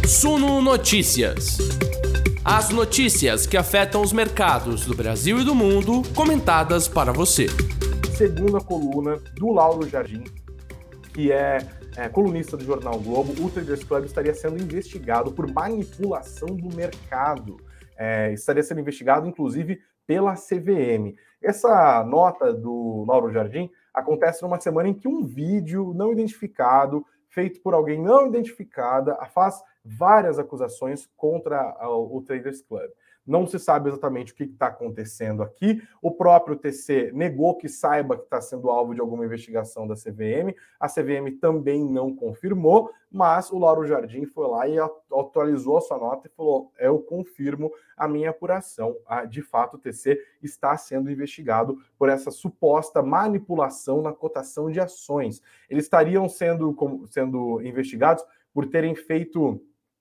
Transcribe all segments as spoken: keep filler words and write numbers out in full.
Suno Notícias. As notícias que afetam os mercados do Brasil e do mundo, comentadas para você. Segunda coluna do Lauro Jardim, que é, é colunista do Jornal o Globo, o Traders Club estaria sendo investigado por manipulação do mercado. É, estaria sendo investigado, inclusive, pela C V M. Essa nota do Lauro Jardim acontece numa semana em que um vídeo não identificado, feito por alguém não identificada, faz várias acusações contra o Traders Club. Não se sabe exatamente o que está acontecendo aqui. O próprio T C negou que saiba que está sendo alvo de alguma investigação da C V M. A C V M também não confirmou, mas o Lauro Jardim foi lá e atualizou a sua nota e falou: eu confirmo a minha apuração. De fato, o T C está sendo investigado por essa suposta manipulação na cotação de ações. Eles estariam sendo, sendo investigados por terem feito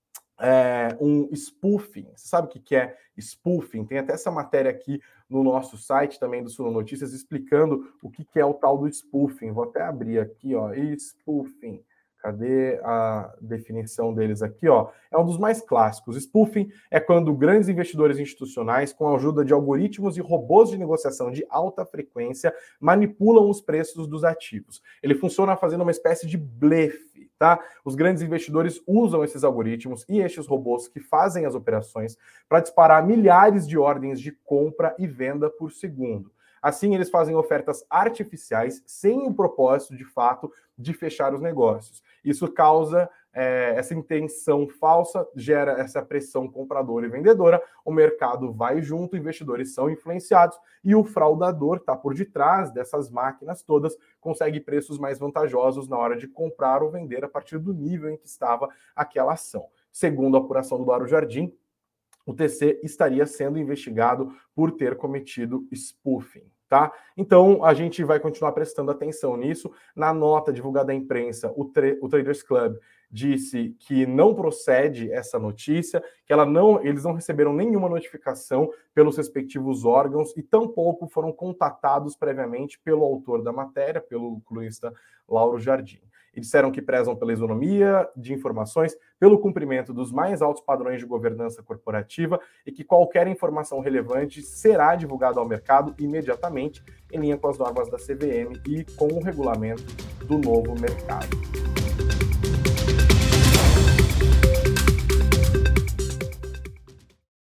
É, um spoofing. Você sabe o que é spoofing? Tem até essa matéria aqui no nosso site também do Suno Notícias explicando o que é o tal do spoofing. Vou até abrir aqui, ó, spoofing. Cadê a definição deles aqui, ó? É um dos mais clássicos. Spoofing é quando grandes investidores institucionais, com a ajuda de algoritmos e robôs de negociação de alta frequência, manipulam os preços dos ativos. Ele funciona fazendo uma espécie de blefe, tá? Os grandes investidores usam esses algoritmos e estes robôs que fazem as operações para disparar milhares de ordens de compra e venda por segundo. Assim, eles fazem ofertas artificiais sem o propósito, de fato, de fechar os negócios. Isso causa é, essa intenção falsa, gera essa pressão compradora e vendedora, o mercado vai junto, investidores são influenciados e o fraudador está por detrás dessas máquinas todas, consegue preços mais vantajosos na hora de comprar ou vender a partir do nível em que estava aquela ação. Segundo a apuração do Lauro Jardim, o T C estaria sendo investigado por ter cometido spoofing, tá? Então, a gente vai continuar prestando atenção nisso. Na nota divulgada à imprensa, o, tra- o Traders Club disse que não procede essa notícia, que ela não, eles não receberam nenhuma notificação pelos respectivos órgãos e tampouco foram contatados previamente pelo autor da matéria, pelo colunista Lauro Jardim. E disseram que prezam pela isonomia de informações, pelo cumprimento dos mais altos padrões de governança corporativa e que qualquer informação relevante será divulgada ao mercado imediatamente, em linha com as normas da C V M e com o regulamento do novo mercado.